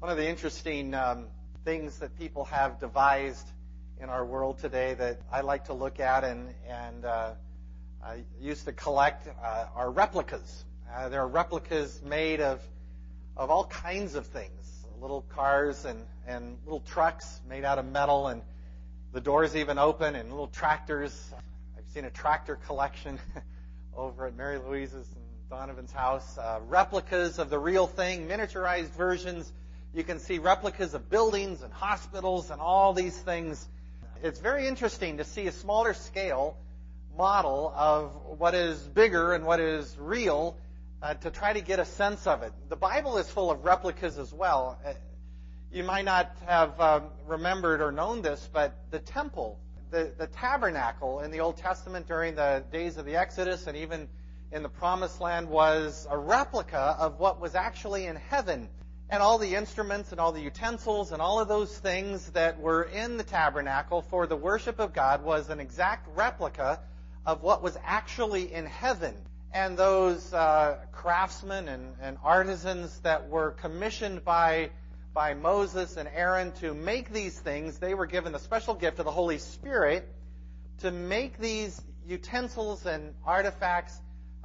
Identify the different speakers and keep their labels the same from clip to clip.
Speaker 1: One of the interesting things that people have devised in our world today that I like to look at and I used to collect are replicas. There are replicas made of all kinds of things, little cars and little trucks made out of metal, and the doors even open, and little tractors. I've seen a tractor collection over at Mary Louise's and Donovan's house. Replicas of the real thing, miniaturized versions. You can see replicas of buildings and hospitals and all these things. It's very interesting to see a smaller scale model of what is bigger and what is real to try to get a sense of it. The Bible is full of replicas as well. You might not have remembered or known this, but the temple, the tabernacle in the Old Testament during the days of the Exodus and even in the Promised Land was a replica of what was actually in heaven. And all the instruments and all the utensils and all of those things that were in the tabernacle for the worship of God was an exact replica of what was actually in heaven. And those craftsmen and artisans that were commissioned by Moses and Aaron to make these things, they were given the special gift of the Holy Spirit to make these utensils and artifacts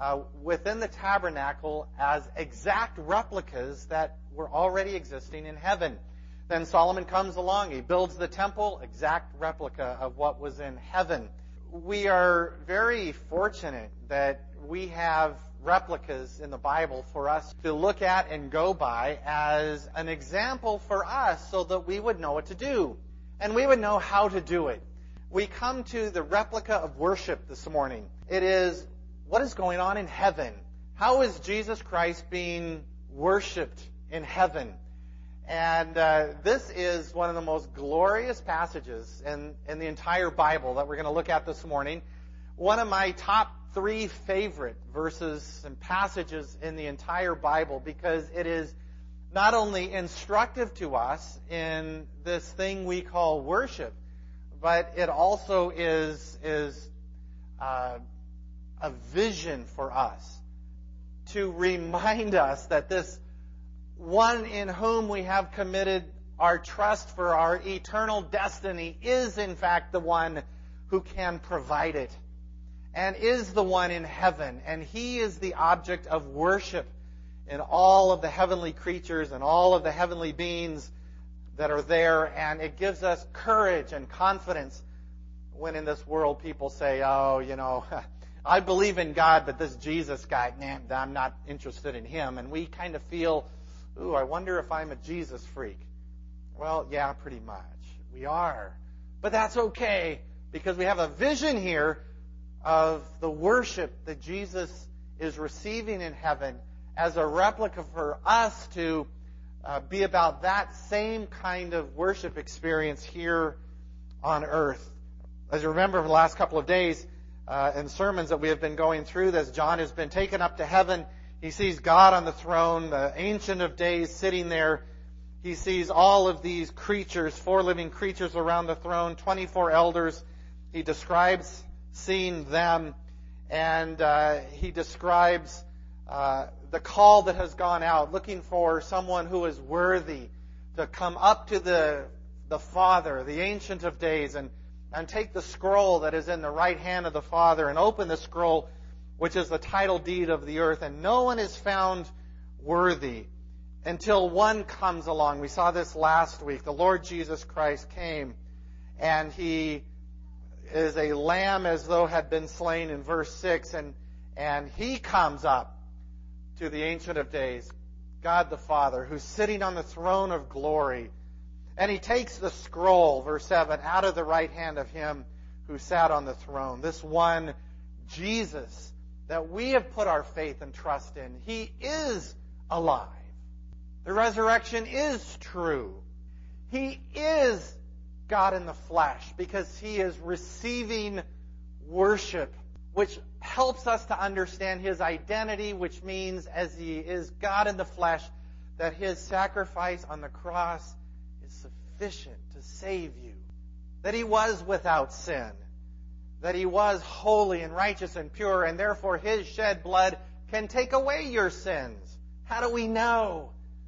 Speaker 1: within the tabernacle as exact replicas that were already existing in heaven. Then Solomon comes along, he builds the temple, exact replica of what was in heaven. We are very fortunate that we have replicas in the Bible for us to look at and go by as an example for us so that we would know what to do and we would know how to do it. We come to the replica of worship this morning. It is what is going on in heaven. How is Jesus Christ being worshipped in heaven? And this is one of the most glorious passages in the entire Bible that we're going to look at this morning. One of my top 3 favorite verses and passages in the entire Bible, because it is not only instructive to us in this thing we call worship, but it also is a vision for us to remind us that this one in whom we have committed our trust for our eternal destiny is in fact the one who can provide it and is the one in heaven, and He is the object of worship in all of the heavenly creatures and all of the heavenly beings that are there, and it gives us courage and confidence when in this world people say, oh, I believe in God, but this Jesus guy, I'm not interested in Him. And we kind of feel, ooh, I wonder if I'm a Jesus freak. Well, yeah, pretty much. We are. But that's okay, because we have a vision here of the worship that Jesus is receiving in heaven as a replica for us to be about that same kind of worship experience here on earth. As you remember from the last couple of days, in sermons that we have been going through, as John has been taken up to heaven, he sees God on the throne, the Ancient of Days sitting there. He sees all of these creatures, 4 living creatures around the throne, 24 elders. He describes seeing them, and he describes the call that has gone out, looking for someone who is worthy to come up to the Father, the Ancient of Days, and take the scroll that is in the right hand of the Father and open the scroll, which is the title deed of the earth. And no one is found worthy until one comes along. We saw this last week. The Lord Jesus Christ came, and He is a lamb as though had been slain in verse 6. And He comes up to the Ancient of Days, God the Father, who's sitting on the throne of glory. And He takes the scroll, verse 7, out of the right hand of Him who sat on the throne. This one, Jesus, that we have put our faith and trust in. He is alive. The resurrection is true. He is God in the flesh, because He is receiving worship, which helps us to understand His identity, which means as He is God in the flesh, that His sacrifice on the cross is sufficient to save you. That He was without sin. That He was holy and righteous and pure, and therefore His shed blood can take away your sins. How do we know?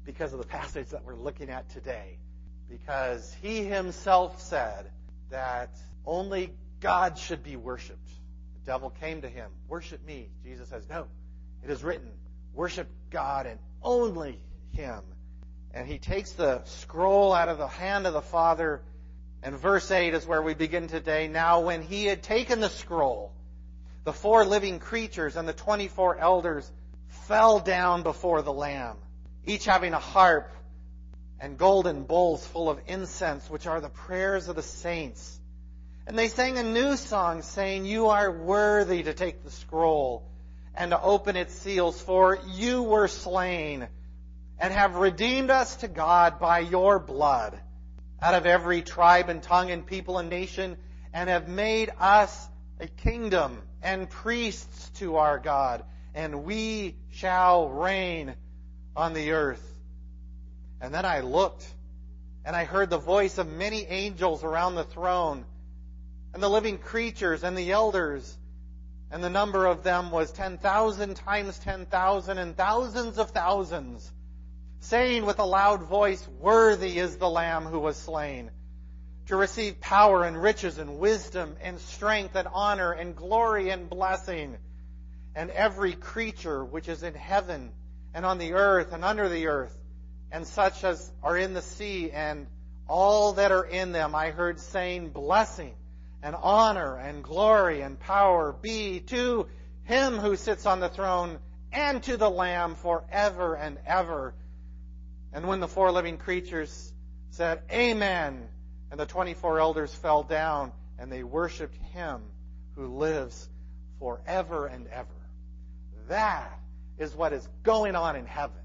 Speaker 1: because of the passage that we're looking at today. Because he himself said that only God should be worshipped. The devil came to him, worship me. Jesus says, no, it is written, worship God and only him. And he takes the scroll out of the hand of the Father. And verse 8 is where we begin today. Now when he had taken the scroll, the 4 living creatures and the 24 elders fell down before the Lamb, each having a harp and golden bowls full of incense, which are the prayers of the saints. And they sang a new song, saying, you are worthy to take the scroll and to open its seals, for you were slain and have redeemed us to God by your blood out of every tribe and tongue and people and nation, and have made us a kingdom and priests to our God, and we shall reign on the earth. And then I looked, and I heard the voice of many angels around the throne, and the living creatures and the elders, and the number of them was 10,000 times 10,000 and thousands of thousands, saying with a loud voice, worthy is the Lamb who was slain, to receive power and riches and wisdom and strength and honor and glory and blessing. And every creature which is in heaven and on the earth and under the earth, and such as are in the sea, and all that are in them, I heard saying, blessing and honor and glory and power be to him who sits on the throne and to the Lamb forever and ever. And when the 4 living creatures said, Amen, and the 24 elders fell down, and they worshipped him who lives forever and ever. That is what is going on in heaven.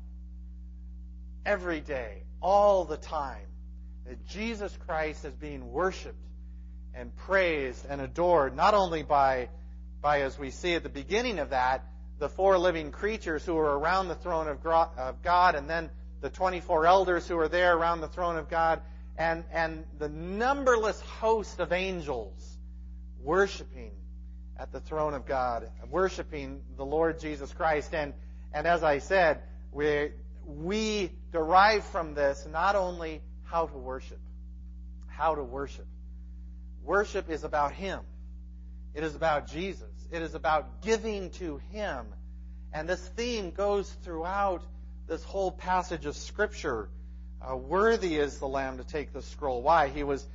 Speaker 1: Every day, all the time, that Jesus Christ is being worshipped and praised and adored, not only by, as we see at the beginning of that, the 4 living creatures who are around the throne of God, and then the 24 elders who are there around the throne of God, and the numberless host of angels worshiping at the throne of God, worshiping the Lord Jesus Christ. And as I said, we derive from this not only how to worship. Worship is about him. It is about Jesus. It is about giving to him. And this theme goes throughout this whole passage of Scripture. Worthy is the Lamb to take the scroll. Why? He was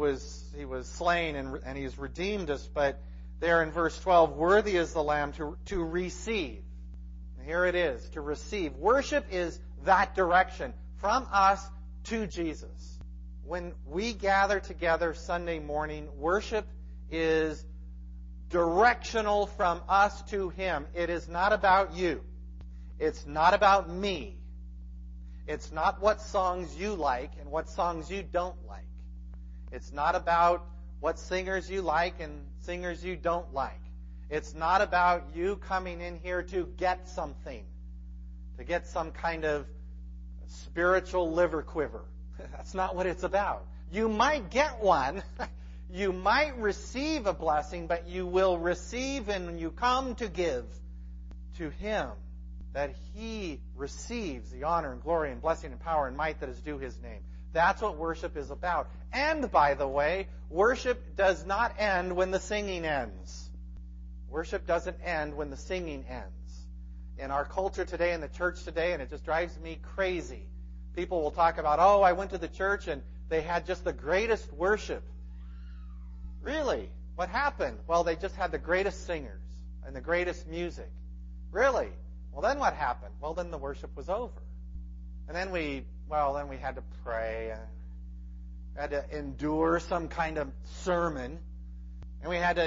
Speaker 1: slain and he's redeemed us. But there in verse 12, worthy is the Lamb to receive. And here it is, to receive. Worship is that direction from us to Jesus. When we gather together Sunday morning, worship is directional from us to him. It is not about you. It's not about me. It's not what songs you like and what songs you don't like. It's not about what singers you like and singers you don't like. It's not about you coming in here to get something, to get some kind of spiritual liver quiver. That's not what it's about. You might get one. You might receive a blessing, but you will receive, and when you come to give to him, that he receives the honor and glory and blessing and power and might that is due his name. That's what worship is about. And, by the way, worship does not end when the singing ends. Worship doesn't end when the singing ends. In our culture today, in the church today, and it just drives me crazy, people will talk about, oh, I went to the church and they had just the greatest worship. Really? What happened? Well, they just had the greatest singers and the greatest music. Really? Well, then what happened? Well, then the worship was over. And then we had to pray. We had to endure some kind of sermon. And we had to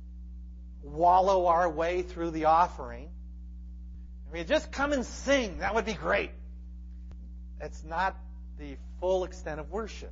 Speaker 1: wallow our way through the offering. If we had just come and sing, that would be great. It's not the full extent of worship.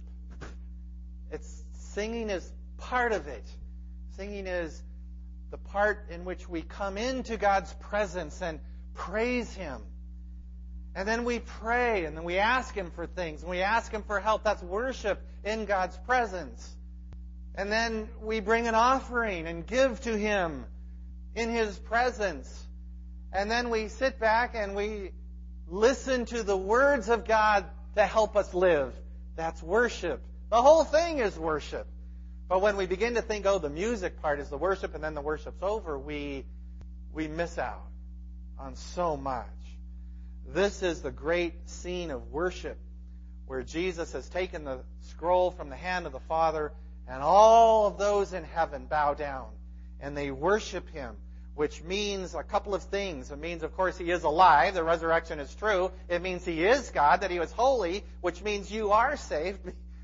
Speaker 1: Singing is part of it. Singing is the part in which we come into God's presence and praise him. And then we pray, and then we ask him for things, and we ask him for help. That's worship in God's presence. And then we bring an offering and give to him in his presence. And then we sit back and we listen to the words of God to help us live. That's worship. The whole thing is worship. But when we begin to think, the music part is the worship, and then the worship's over, we miss out on so much. This is the great scene of worship where Jesus has taken the scroll from the hand of the Father, and all of those in heaven bow down and they worship Him, which means a couple of things. It means, of course, He is alive. The resurrection is true. It means He is God, that He was holy, which means you are saved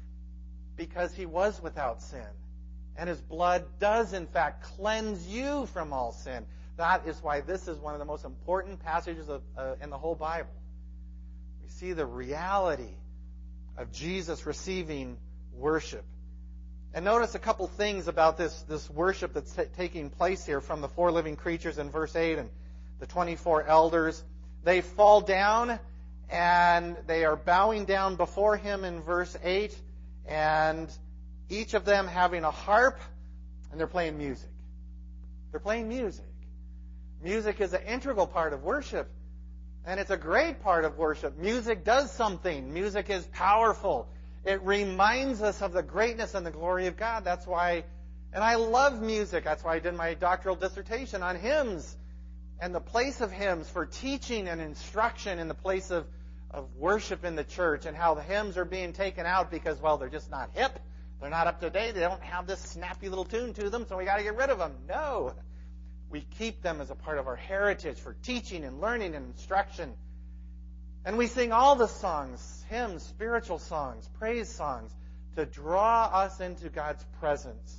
Speaker 1: because He was without sin. And His blood does, in fact, cleanse you from all sin. That is why this is one of the most important passages in the whole Bible. We see the reality of Jesus receiving worship. And notice a couple things about this worship that's taking place here from the four living creatures in verse 8 and the 24 elders. They fall down and they are bowing down before Him in verse 8, and each of them having a harp, and they're playing music. They're playing music. Music is an integral part of worship, and it's a great part of worship. Music does something. Music is powerful. It reminds us of the greatness and the glory of God. That's why, and I love music. That's why I did my doctoral dissertation on hymns and the place of hymns for teaching and instruction in the place of worship in the church, and how the hymns are being taken out because, they're just not hip. They're not up to date. They don't have this snappy little tune to them, so we got to get rid of them. No. We keep them as a part of our heritage for teaching and learning and instruction. And we sing all the songs, hymns, spiritual songs, praise songs, to draw us into God's presence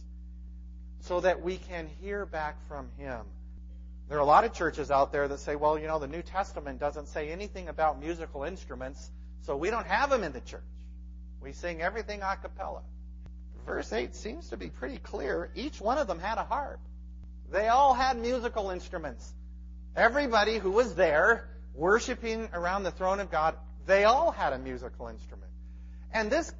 Speaker 1: so that we can hear back from Him. There are a lot of churches out there that say, the New Testament doesn't say anything about musical instruments, so we don't have them in the church. We sing everything a cappella. Verse 8 seems to be pretty clear. Each one of them had a harp. They all had musical instruments. Everybody who was there worshiping around the throne of God, they all had a musical instrument. And this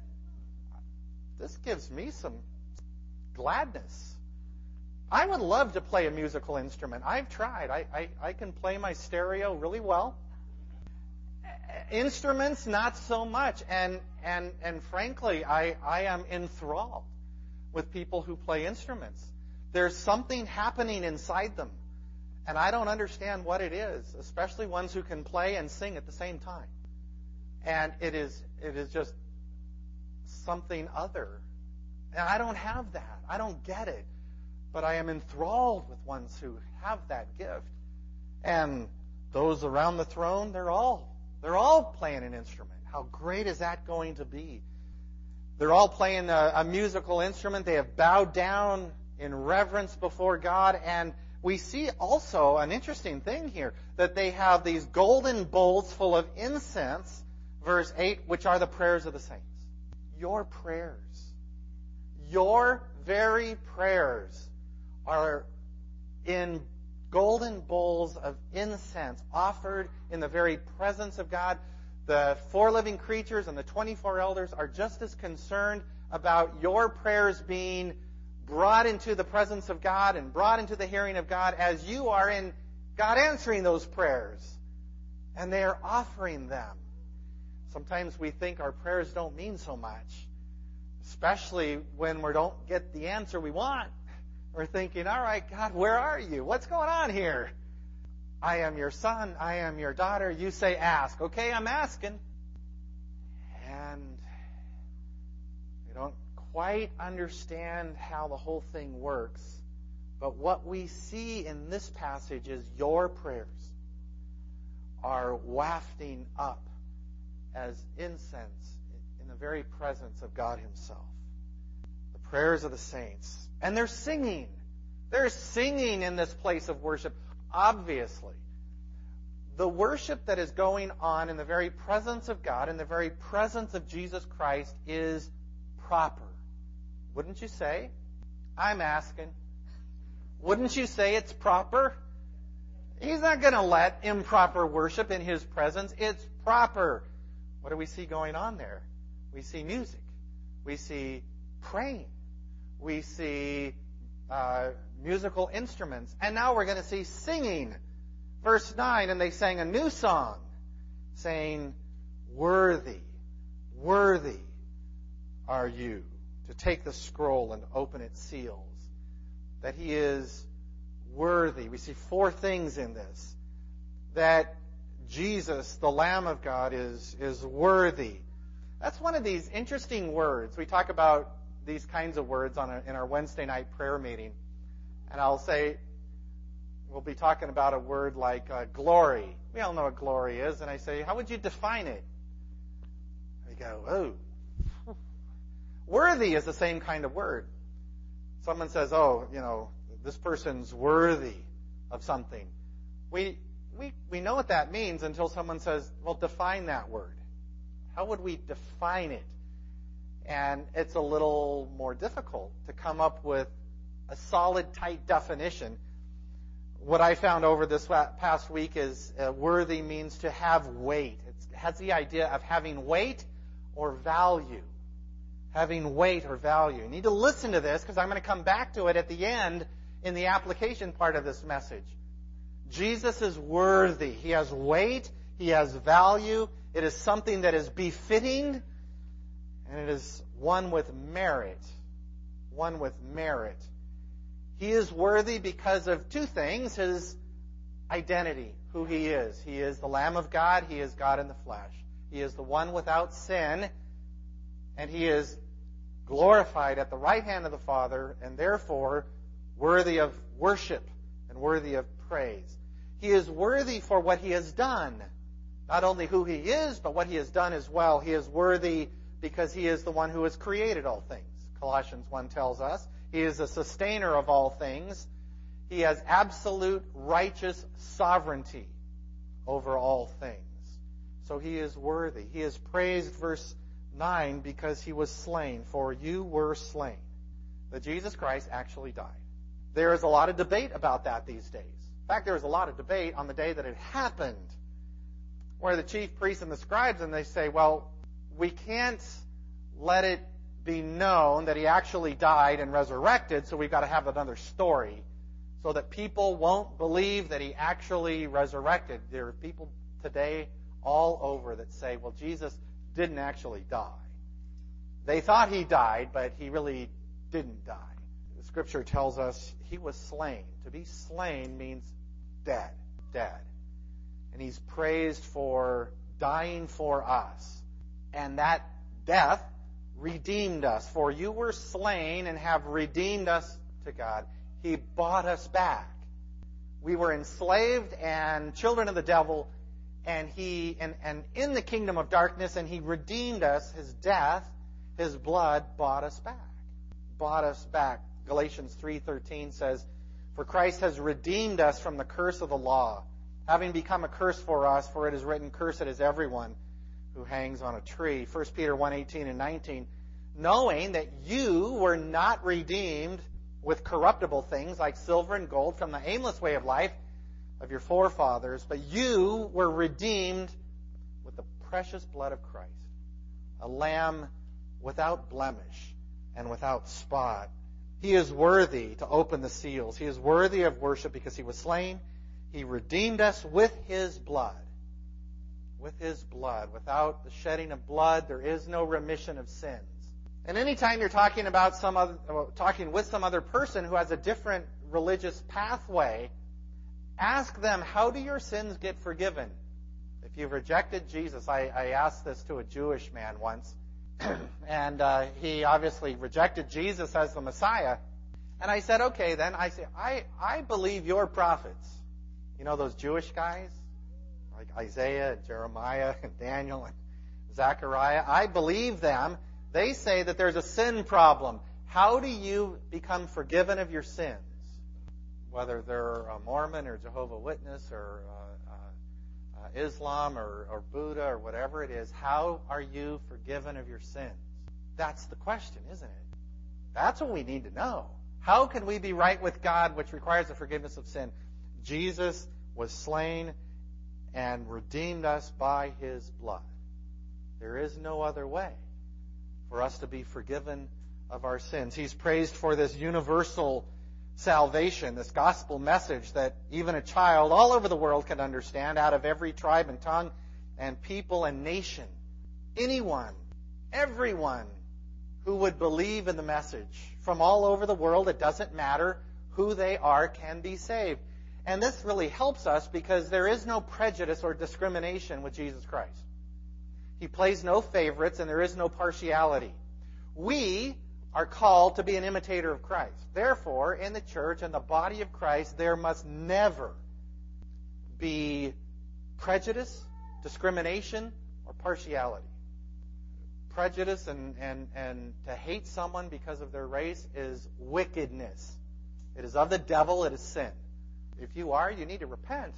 Speaker 1: gives me some gladness. I would love to play a musical instrument. I've tried. I can play my stereo really well. Instruments, not so much. And frankly, I am enthralled with people who play instruments. There's something happening inside them, and I don't understand what it is, especially ones who can play and sing at the same time. And it is just something other. And I don't have that. I don't get it. But I am enthralled with ones who have that gift. And those around the throne, they're all playing an instrument. How great is that going to be? They're all playing a musical instrument. They have bowed down in reverence before God. And we see also an interesting thing here, that they have these golden bowls full of incense, verse 8, which are the prayers of the saints. Your prayers, your very prayers are in golden bowls of incense offered in the very presence of God. The four living creatures and the 24 elders are just as concerned about your prayers being brought into the presence of God and brought into the hearing of God as you are in God answering those prayers. And they are offering them. Sometimes we think our prayers don't mean so much, especially when we don't get the answer we want. We're thinking, all right, God, where are you? What's going on here? I am your son. I am your daughter. You say ask. Okay, I'm asking. And we don't quite understand how the whole thing works. But what we see in this passage is your prayers are wafting up as incense in the very presence of God Himself. The prayers of the saints. And they're singing. They're singing in this place of worship. Obviously, the worship that is going on in the very presence of God, in the very presence of Jesus Christ, is proper. Wouldn't you say? I'm asking. Wouldn't you say it's proper? He's not going to let improper worship in His presence. It's proper. What do we see going on there? We see music. We see praying. We see musical instruments. And now we're going to see singing. Verse 9, and they sang a new song. saying, worthy, worthy are you to take the scroll and open its seals. That he is worthy. We see four things in this. That Jesus, the Lamb of God, is worthy. That's one of these interesting words. We talk about these kinds of words in our Wednesday night prayer meeting. And I'll say, we'll be talking about a word like glory. We all know what glory is. And I say, how would you define it? We go, oh. Worthy is the same kind of word. Someone says, oh, this person's worthy of something. We know what that means until someone says, well, define that word. How would we define it? And it's a little more difficult to come up with a solid, tight definition. What I found over this past week is worthy means to have weight. It has the idea of having weight or value. Having weight or value. You need to listen to this because I'm going to come back to it at the end in the application part of this message. Jesus is worthy. He has weight. He has value. It is something that is befitting, and it is one with merit. One with merit. He is worthy because of two things. His identity, who he is. He is the Lamb of God. He is God in the flesh. He is the one without sin, and he is glorified at the right hand of the Father, and therefore worthy of worship and worthy of praise. He is worthy for what he has done. Not only who he is, but what he has done as well. He is worthy because he is the one who has created all things. Colossians 1 tells us. He is a sustainer of all things. He has absolute righteous sovereignty over all things. So he is worthy. He is praised, verse 9, because he was slain. For you were slain. That Jesus Christ actually died. There is a lot of debate about that these days. In fact, there was a lot of debate on the day that it happened, where the chief priests and the scribes, and they say, well, we can't let it be known that he actually died and resurrected, so we've got to have another story so that people won't believe that he actually resurrected. There are people today all over that say, well, Jesus didn't actually die. They thought he died, but he really didn't die. The Scripture tells us he was slain. To be slain means dead. Dead. And he's praised for dying for us. And that death redeemed us. For you were slain and have redeemed us to God. He bought us back. We were enslaved and children of the devil, and in the kingdom of darkness, and he redeemed us. His death, his blood bought us back. Bought us back. Galatians 3:13 says, for Christ has redeemed us from the curse of the law, having become a curse for us, for it is written, cursed is everyone who hangs on a tree. 1 Peter 1:18 and 19, knowing that you were not redeemed with corruptible things like silver and gold from the aimless way of life of your forefathers, but you were redeemed with the precious blood of Christ, a lamb without blemish and without spot. He is worthy to open the seals. He is worthy of worship because he was slain. He redeemed us with his blood. With his blood. Without the shedding of blood, there is no remission of sins. And anytime you're talking with some other person who has a different religious pathway, ask them, how do your sins get forgiven? If you've rejected Jesus, I asked this to a Jewish man once, and he obviously rejected Jesus as the Messiah. And I said, okay, then. I believe your prophets. You know those Jewish guys? Like Isaiah and Jeremiah and Daniel and Zechariah. I believe them. They say that there's a sin problem. How do you become forgiven of your sins? Whether they're a Mormon or Jehovah's Witness or Islam or Buddha or whatever it is, how are you forgiven of your sins? That's the question, isn't it? That's what we need to know. How can we be right with God, which requires the forgiveness of sin? Jesus was slain and redeemed us by his blood. There is no other way for us to be forgiven of our sins. He's praised for this universal salvation, this gospel message that even a child all over the world can understand, out of every tribe and tongue and people and nation. Anyone, everyone who would believe in the message from all over the world, it doesn't matter who they are, can be saved. And this really helps us because there is no prejudice or discrimination with Jesus Christ. He plays no favorites and there is no partiality. We are called to be an imitator of Christ. Therefore, in the church and the body of Christ, there must never be prejudice, discrimination, or partiality. Prejudice and to hate someone because of their race is wickedness. It is of the devil. It is sin. If you are, you need to repent.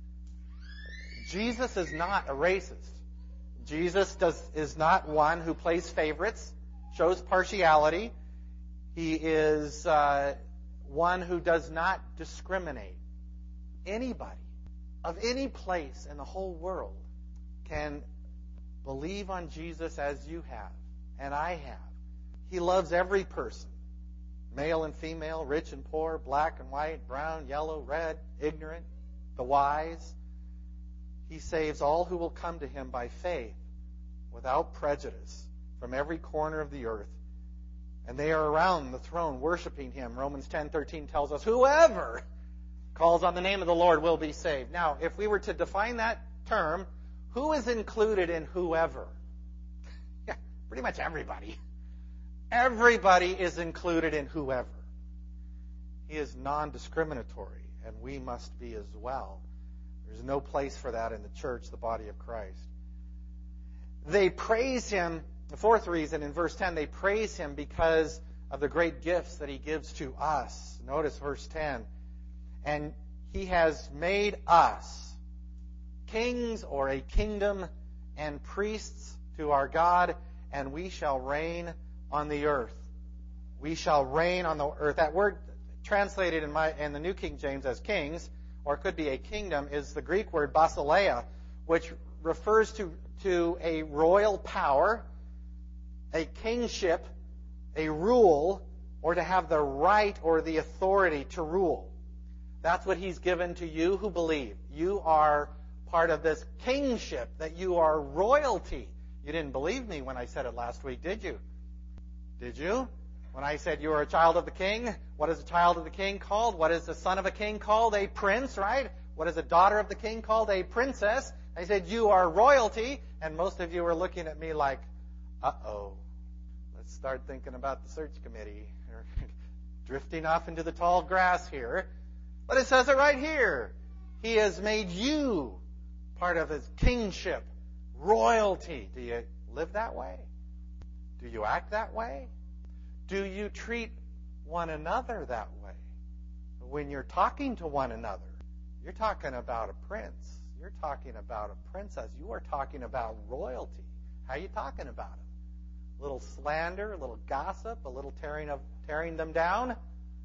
Speaker 1: Jesus is not a racist. Jesus is not one who plays favorites, shows partiality. He is one who does not discriminate. Anybody of any place in the whole world can believe on Jesus as you have and I have. He loves every person, male and female, rich and poor, black and white, brown, yellow, red, ignorant, the wise. He saves all who will come to him by faith without prejudice from every corner of the earth. And they are around the throne worshiping him. Romans 10:13 tells us, whoever calls on the name of the Lord will be saved. Now, if we were to define that term, who is included in whoever? Yeah, pretty much everybody. Everybody is included in whoever. He is non-discriminatory, and we must be as well. There's no place for that in the church, the body of Christ. They praise him. The fourth reason in verse 10, they praise him because of the great gifts that he gives to us. Notice verse 10. And he has made us kings or a kingdom and priests to our God, and we shall reign on the earth. We shall reign on the earth. That word translated in the New King James as kings, or it could be a kingdom, is the Greek word basileia, which refers to a royal power, a kingship, a rule, or to have the right or the authority to rule. That's what he's given to you who believe. You are part of this kingship, that you are royalty. You didn't believe me when I said it last week, did you? Did you? When I said you are a child of the king, what is a child of the king called? What is the son of a king called? A prince, right? What is a daughter of the king called? A princess. I said you are royalty, and most of you were looking at me like, uh-oh. Let's start thinking about the search committee. We're drifting off into the tall grass here. But it says it right here. He has made you part of his kingship, royalty. Do you live that way? Do you act that way? Do you treat one another that way? When you're talking to one another, you're talking about a prince. You're talking about a princess. You are talking about royalty. How are you talking about them? A little slander, a little gossip, a little tearing them down?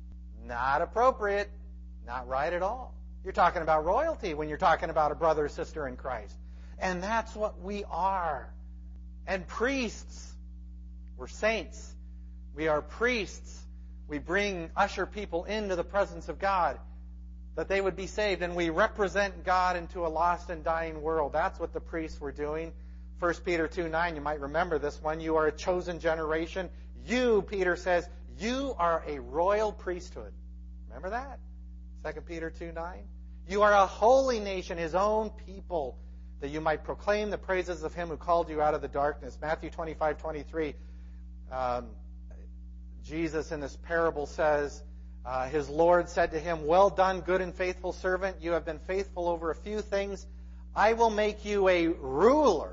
Speaker 1: Not appropriate. Not right at all. You're talking about royalty when you're talking about a brother or sister in Christ. And that's what we are. And priests. We're saints. We are priests. We usher people into the presence of God that they would be saved. And we represent God into a lost and dying world. That's what the priests were doing. 1 Peter 2:9, you might remember this one. You are a chosen generation. You, Peter says, you are a royal priesthood. Remember that? 2 Peter 2:9. You are a holy nation, his own people, that you might proclaim the praises of him who called you out of the darkness. Matthew 25:23. Jesus in this parable says, his Lord said to him, well done, good and faithful servant. You have been faithful over a few things. I will make you a ruler,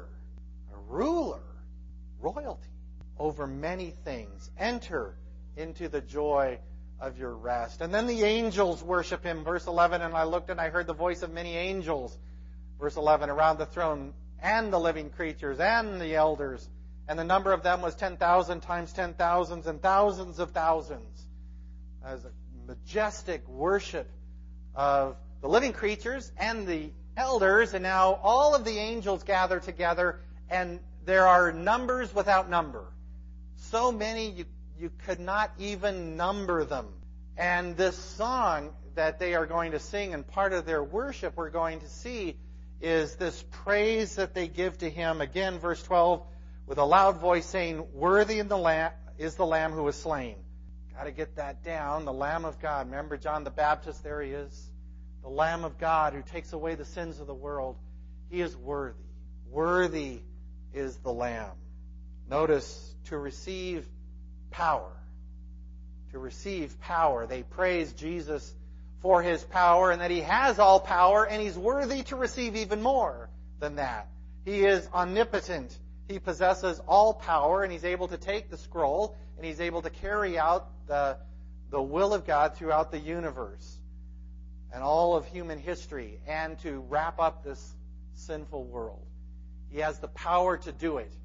Speaker 1: royalty, over many things. Enter into the joy of your rest. And then the angels worship him. Verse 11, and I looked and I heard the voice of many angels. Verse 11, around the throne and the living creatures and the elders. And the number of them was 10,000 times 10,000s and thousands of thousands. As a majestic worship of the living creatures and the elders. And now all of the angels gather together, and there are numbers without number. So many you could not even number them. And this song that they are going to sing, and part of their worship we're going to see, is this praise that they give to him. Again, verse 12, with a loud voice saying, "Worthy is the Lamb who was slain." Got to get that down. The Lamb of God. Remember John the Baptist? There he is. The Lamb of God who takes away the sins of the world. He is worthy. Worthy is the Lamb. Notice, to receive power. To receive power. They praise Jesus for his power and that he has all power and he's worthy to receive even more than that. He is omnipotent. He possesses all power and he's able to take the scroll and he's able to carry out the will of God throughout the universe and all of human history and to wrap up this sinful world. He has the power to do it.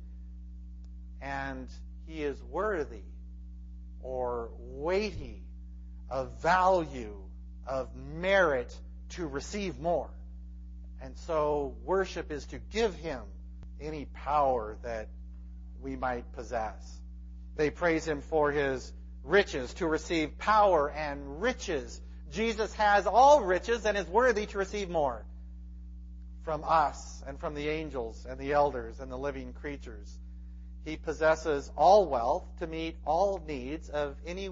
Speaker 1: And he is worthy or weighty of value, of merit to receive more. And so worship is to give him any power that we might possess. They praise him for his riches, to receive power and riches. Jesus has all riches and is worthy to receive more from us and from the angels and the elders and the living creatures. He possesses all wealth to meet all needs of any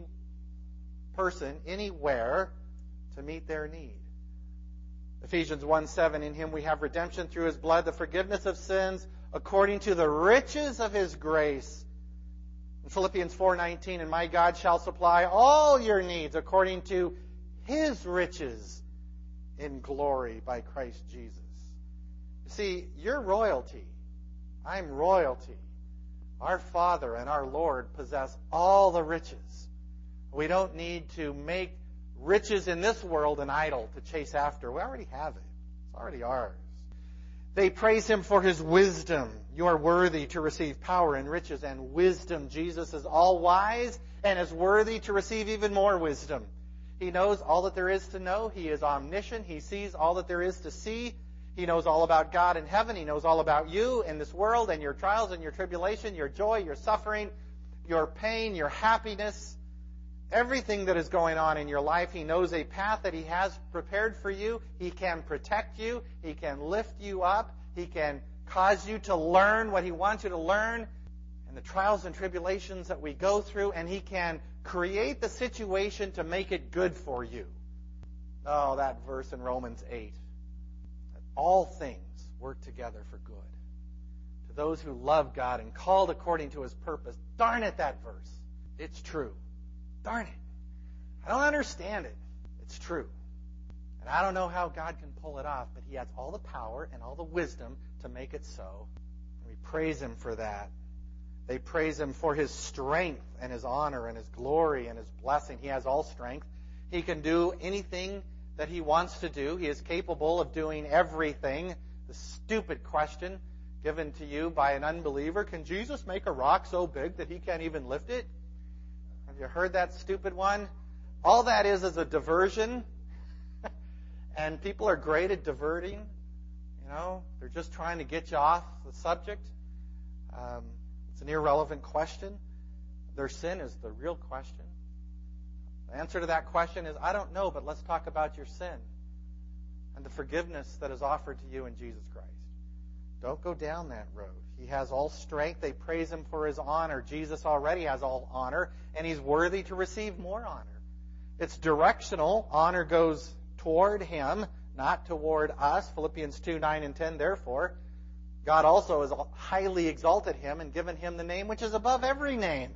Speaker 1: person, anywhere, to meet their need. Ephesians 1:7, in him we have redemption through his blood, the forgiveness of sins, according to the riches of his grace. In Philippians 4:19, and my God shall supply all your needs according to his riches in glory by Christ Jesus. You see, you're royalty. I'm royalty. Our Father and our Lord possess all the riches. We don't need to make riches in this world an idol to chase after. We already have it. It's already ours. They praise him for his wisdom. You are worthy to receive power and riches and wisdom. Jesus is all wise and is worthy to receive even more wisdom. He knows all that there is to know. He is omniscient. He sees all that there is to see. He knows all about God in heaven. He knows all about you in this world and your trials and your tribulation, your joy, your suffering, your pain, your happiness, everything that is going on in your life. He knows a path that he has prepared for you. He can protect you. He can lift you up. He can cause you to learn what he wants you to learn and the trials and tribulations that we go through, and he can create the situation to make it good for you. Oh, that verse in Romans 8. All things work together for good to those who love God and called according to his purpose. Darn it, that verse. It's true. Darn it. I don't understand it. It's true. And I don't know how God can pull it off, but he has all the power and all the wisdom to make it so. And we praise him for that. They praise him for his strength and his honor and his glory and his blessing. He has all strength. He can do anything that he wants to do. He is capable of doing everything. The stupid question given to you by an unbeliever, can Jesus make a rock so big that he can't even lift it? Have you heard that stupid one? All that is a diversion. And people are great at diverting. You know, they're just trying to get you off the subject. It's an irrelevant question. Their sin is the real question. The answer to that question is, I don't know, but let's talk about your sin and the forgiveness that is offered to you in Jesus Christ. Don't go down that road. He has all strength. They praise him for his honor. Jesus already has all honor, and he's worthy to receive more honor. It's directional. Honor goes toward him, not toward us. Philippians 2:9 and 10, therefore, God also has highly exalted him and given him the name which is above every name,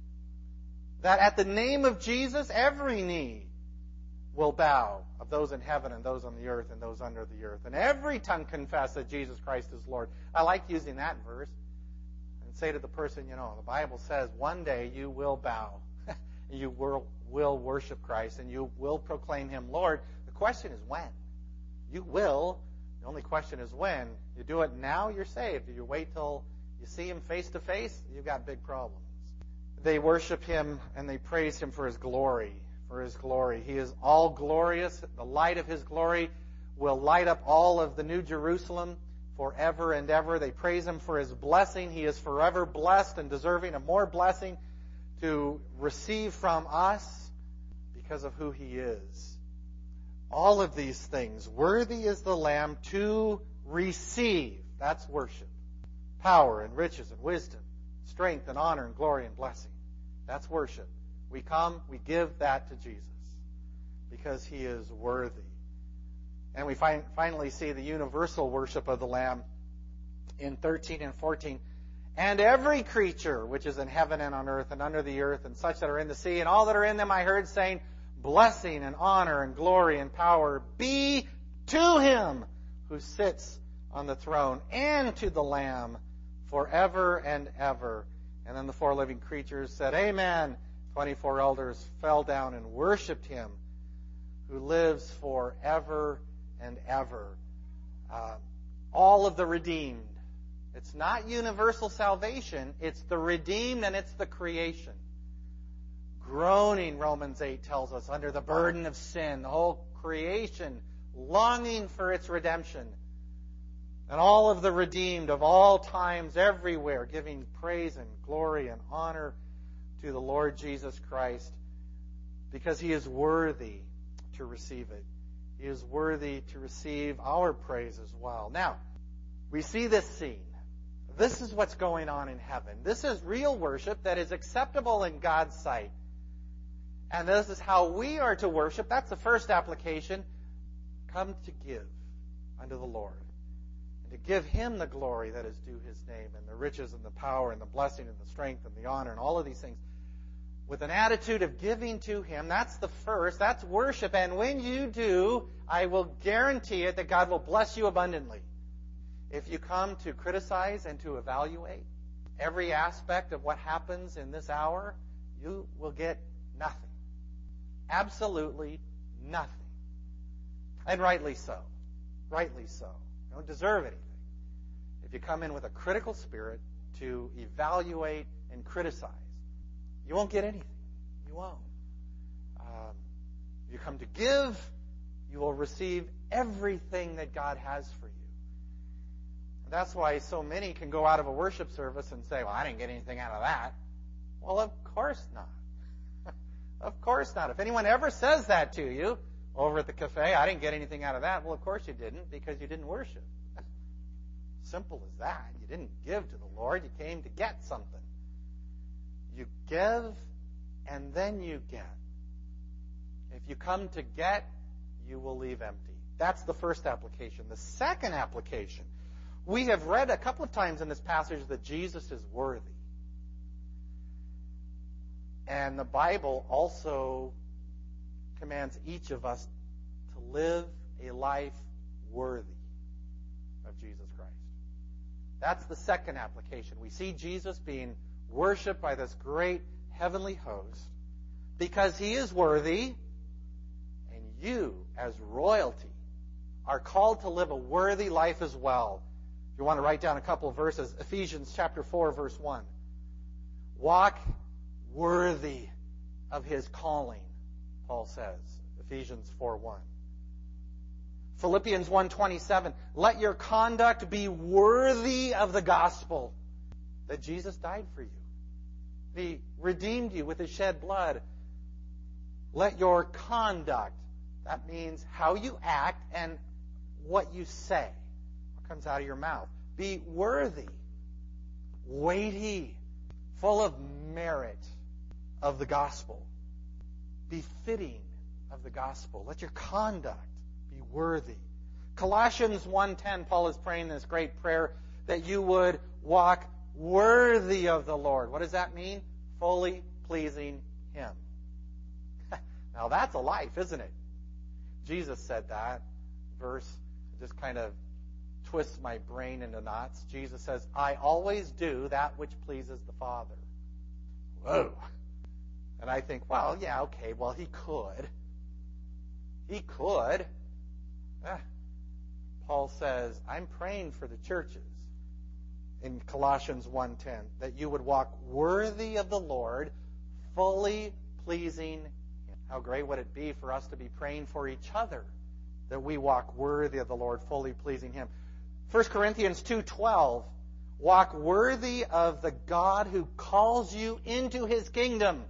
Speaker 1: that at the name of Jesus, every knee will bow, of those in heaven and those on the earth and those under the earth. And every tongue confess that Jesus Christ is Lord. I like using that verse and say to the person, you know, the Bible says one day you will bow. You will worship Christ and you will proclaim him Lord. The question is when. You will. The only question is when. You do it now, you're saved. If you wait till you see him face to face, you've got big problems. They worship him and they praise him for his glory. For his glory. He is all glorious. The light of his glory will light up all of the New Jerusalem forever and ever. They praise him for his blessing. He is forever blessed and deserving of more blessing to receive from us because of who he is. All of these things. Worthy is the Lamb to receive. That's worship. Power and riches and wisdom, strength and honor and glory and blessing. That's worship. We come, we give that to Jesus because He is worthy. And we finally see the universal worship of the Lamb in 13 and 14. And every creature which is in heaven and on earth and under the earth and such that are in the sea and all that are in them I heard saying, blessing and honor and glory and power be to Him who sits on the throne and to the Lamb forever and ever. And then the 4 living creatures said, Amen. 24 elders fell down and worshipped Him who lives forever and ever. All of the redeemed. It's not universal salvation. It's the redeemed and it's the creation. Groaning, Romans 8 tells us, under the burden of sin. The whole creation longing for its redemption. And all of the redeemed of all times, everywhere, giving praise and glory and honor to the Lord Jesus Christ because He is worthy to receive it. He is worthy to receive our praise as well. Now, we see this scene. This is what's going on in heaven. This is real worship that is acceptable in God's sight. And this is how we are to worship. That's the first application. Come to give unto the Lord. And to give Him the glory that is due His name, and the riches and the power and the blessing and the strength and the honor and all of these things. With an attitude of giving to Him, that's the first. That's worship. And when you do, I will guarantee it that God will bless you abundantly. If you come to criticize and to evaluate every aspect of what happens in this hour, you will get nothing. Absolutely nothing. And rightly so. Rightly so. You don't deserve anything. If you come in with a critical spirit to evaluate and criticize, you won't get anything. You won't. If you come to give, you will receive everything that God has for you. And that's why so many can go out of a worship service and say, well, I didn't get anything out of that. Well, of course not. Of course not. If anyone ever says that to you over at the cafe, I didn't get anything out of that. Well, of course you didn't, because you didn't worship. Simple as that. You didn't give to the Lord. You came to get something. You give, and then you get. If you come to get, you will leave empty. That's the first application. The second application, we have read a couple of times in this passage that Jesus is worthy. And the Bible also commands each of us to live a life worthy of Jesus Christ. That's the second application. We see Jesus being worshipped by this great heavenly host because He is worthy, and you, as royalty, are called to live a worthy life as well. If you want to write down a couple of verses, Ephesians chapter 4, verse 1. Walk worthy of His calling, Paul says. Ephesians 4:1. Philippians 1:27. Let your conduct be worthy of the gospel that Jesus died for you. He redeemed you with His shed blood. Let your conduct, that means how you act and what you say, what comes out of your mouth, be worthy, weighty, full of merit of the gospel, befitting of the gospel. Let your conduct be worthy. Colossians 1:10, Paul is praying this great prayer that you would walk worthy of the Lord. What does that mean? Fully pleasing Him. Now that's a life, isn't it? Jesus said that verse. Just kind of twists my brain into knots. Jesus says, I always do that which pleases the Father. Whoa. And I think, well, yeah, okay, well, He could. He could. Paul says, I'm praying for the churches in Colossians 1:10 that you would walk worthy of the Lord, fully pleasing Him. How great would it be for us to be praying for each other that we walk worthy of the Lord, fully pleasing Him. 1 Corinthians 2:12, walk worthy of the God who calls you into His kingdom.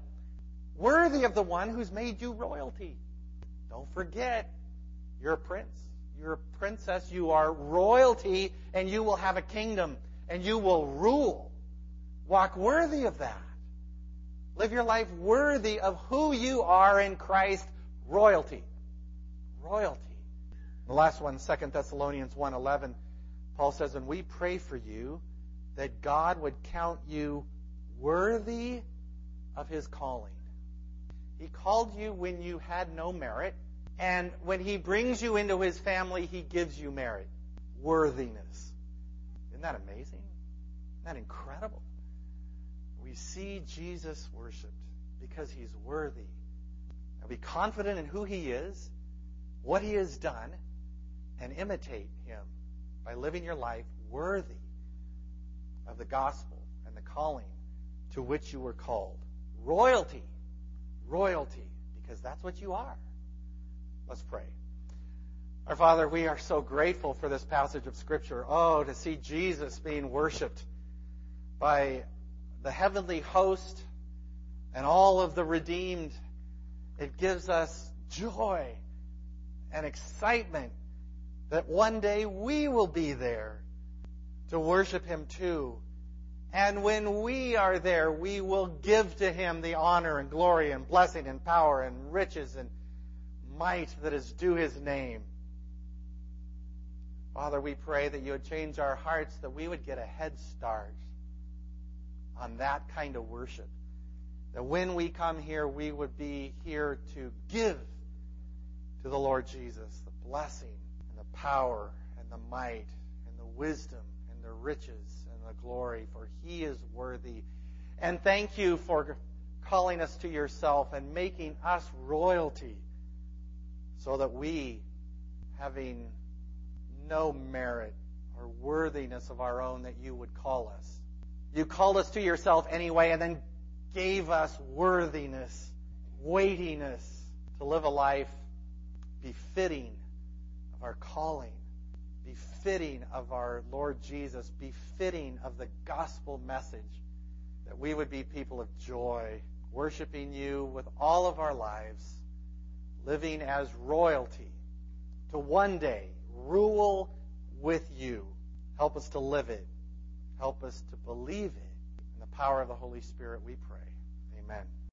Speaker 1: Worthy of the one who's made you royalty. Don't forget, you're a prince. You're a princess. You are royalty, and you will have a kingdom, and you will rule. Walk worthy of that. Live your life worthy of who you are in Christ. Royalty. Royalty. The last one, 2 Thessalonians 1:11, Paul says, and we pray for you that God would count you worthy of His calling. He called you when you had no merit, and when He brings you into His family, He gives you merit. Worthiness. Isn't that amazing? Isn't that incredible? We see Jesus worshipped because He's worthy. Now be confident in who He is, what He has done, and imitate Him by living your life worthy of the gospel and the calling to which you were called. Royalty. Royalty. Because that's what you are. Let's pray. Our Father, we are so grateful for this passage of Scripture. Oh, to see Jesus being worshipped by the heavenly host and all of the redeemed. It gives us joy and excitement that one day we will be there to worship Him too. And when we are there, we will give to Him the honor and glory and blessing and power and riches and might that is due His name. Father, we pray that You would change our hearts, that we would get a head start on that kind of worship. That when we come here, we would be here to give to the Lord Jesus the blessing and the power and the might and the wisdom and the riches and the glory, for He is worthy. And thank You for calling us to Yourself and making us royalty, so that we, having no merit or worthiness of our own, that You would call us. You called us to Yourself anyway, and then gave us worthiness, weightiness, to live a life befitting of our calling, befitting of our Lord Jesus, befitting of the gospel message, that we would be people of joy, worshiping You with all of our lives, living as royalty, to one day rule with You. Help us to live it. Help us to believe it. In the power of the Holy Spirit, we pray. Amen.